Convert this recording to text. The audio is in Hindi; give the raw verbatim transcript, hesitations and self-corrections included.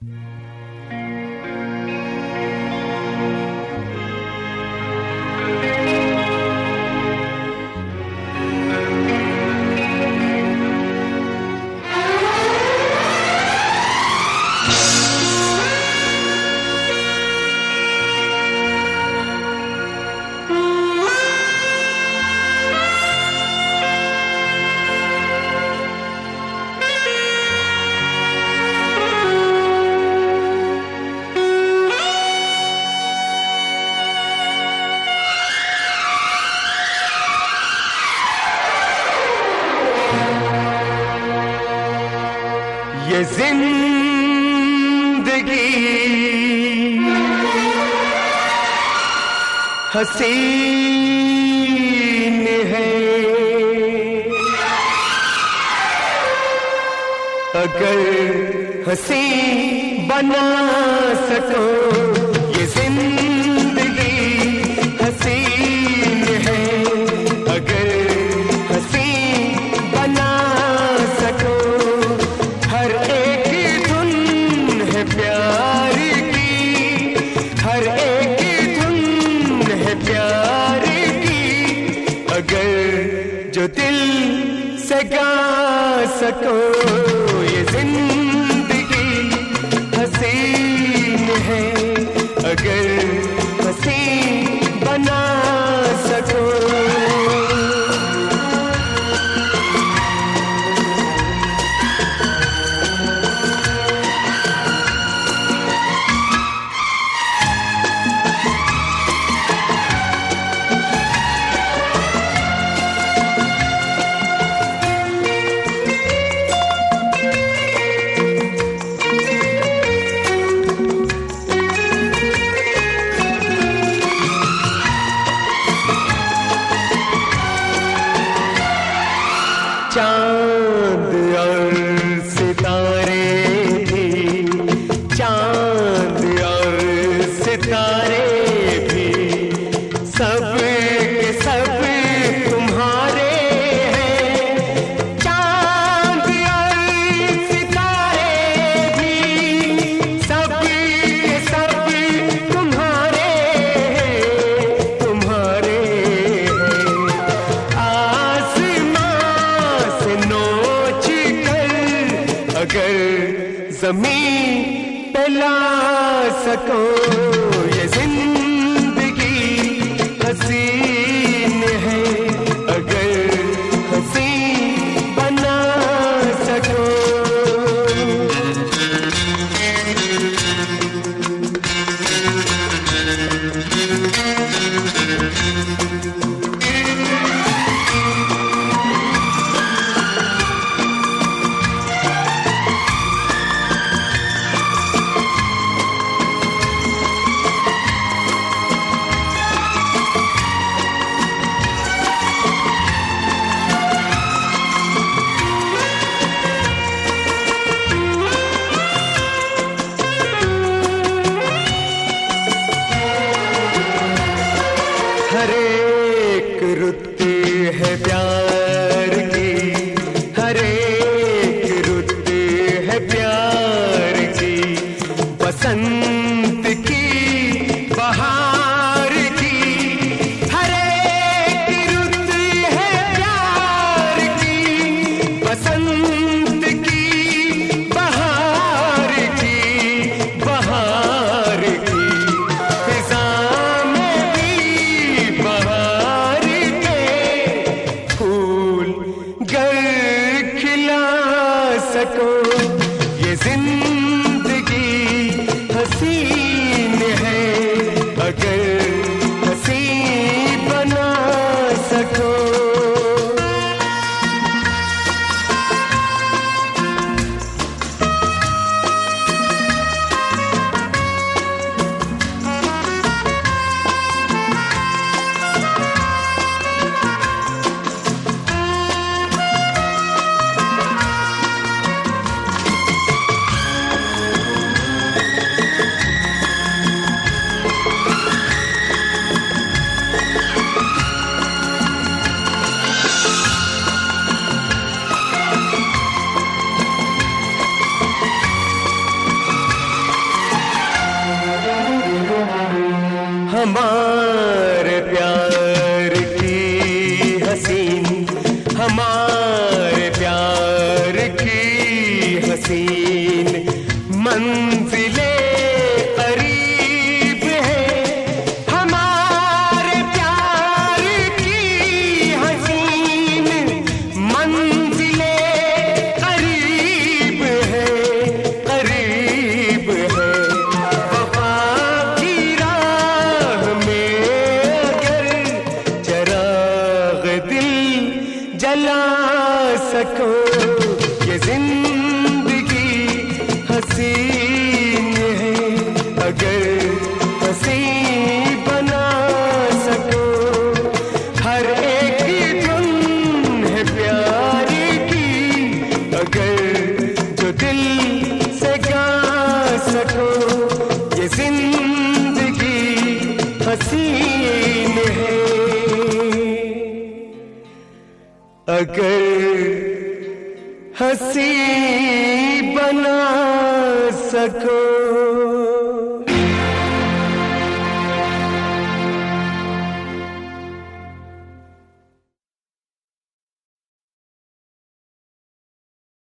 ये जिंदगी हसीन है, अगर हसी बना सको। ये जिंदगी हसीन है, अगर हसी बना सको। हर एक धुन है प्यार की, हर एक धुन है प्यार की, अगर जो दिल से गा सको। ये जिंदगी हसीन है, अगर हसी बना सको। चांद और सितारे भी, चांद और सितारे भी, सब के सब तुम्हारे हैं। चांद और सितारे भी, सब के सब तुम्हारे हैं, तुम्हारे हैं। आसमां से नोच कर अगर ज़मीं पे ला सको। ये जिंदगी हसीन है, अगर हसी बना सको। हर एक रुत है प्यार की, हर एक रुत है प्यार की, बसंत की बहार की। हर एक रुत है प्यार की, बसंत की बहार की, बहार की। फिजा में भी बहार के फूल गर खिला सको। ये जिंदगी हसीन है, अगर हसी बना सको। हमारे प्यार की हसीन, हमारे प्यार की हसीन मंजिले करीब है, हमारे प्यार की हसीन मंजिले करीब है, करीब है। वफा की राह में अगर चराग दिल जला सको, ये जिंदगी हसीन है, अगर हसी बना सको। हर एक धुन है प्यार की, अगर जो दिल से गा सको, ये जिंदगी हसीन है, अगर हसी बना सको।